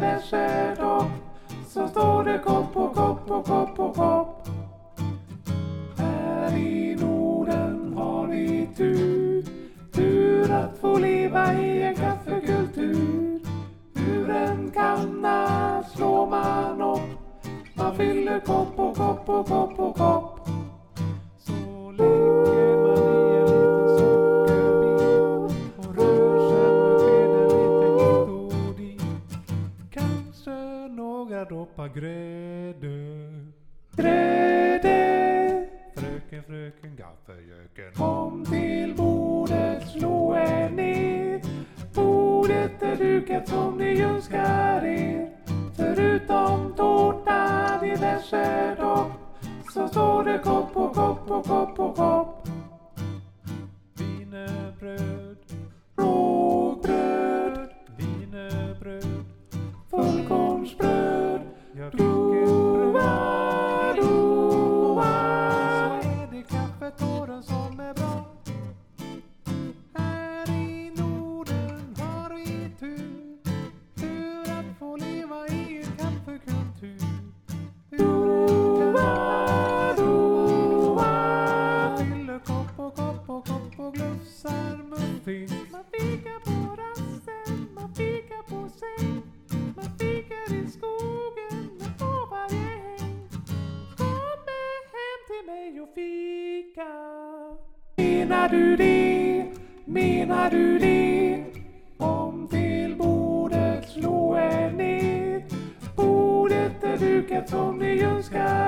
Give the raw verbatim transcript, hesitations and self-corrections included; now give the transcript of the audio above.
diverse dopp. Så står det kopp och kopp och kopp och kopp. Här i Norden har vi tur, tur att få leva i en kaffekultur. Ur en kanna slår man upp, man fyller kopp och kopp och kopp och kopp. Så lägger man i en liten sockerbit och rör sen med skeden lite hit och dit. Kanske några droppar grädde. Grädde! Fröken, fröken, gaffeljöken. Kom till bordet, slå er ner. Bordet är dukat som ni önskar er. Förutom tårta, diverse dopp, så står det kopp och kopp och kopp och kopp. Wienerbröd, rågbröd, wienerbröd, fullkornsbröd, jag fick ett bröd, doa. Så är det kaffetåren som är bra. Här i Norden har vi tur, tur att få leva i en kaffekultur. Doa, doa, fyller kopp och kopp och kopp och glufsar muffins. Man fikar på rasten, man fikar på säng, man fikar i skogen och på varje häng. Kom hem till mig och fika. Menar du det? Menar du det? Kom till bordet, slå er ner. Bordet är dukat som ni önskar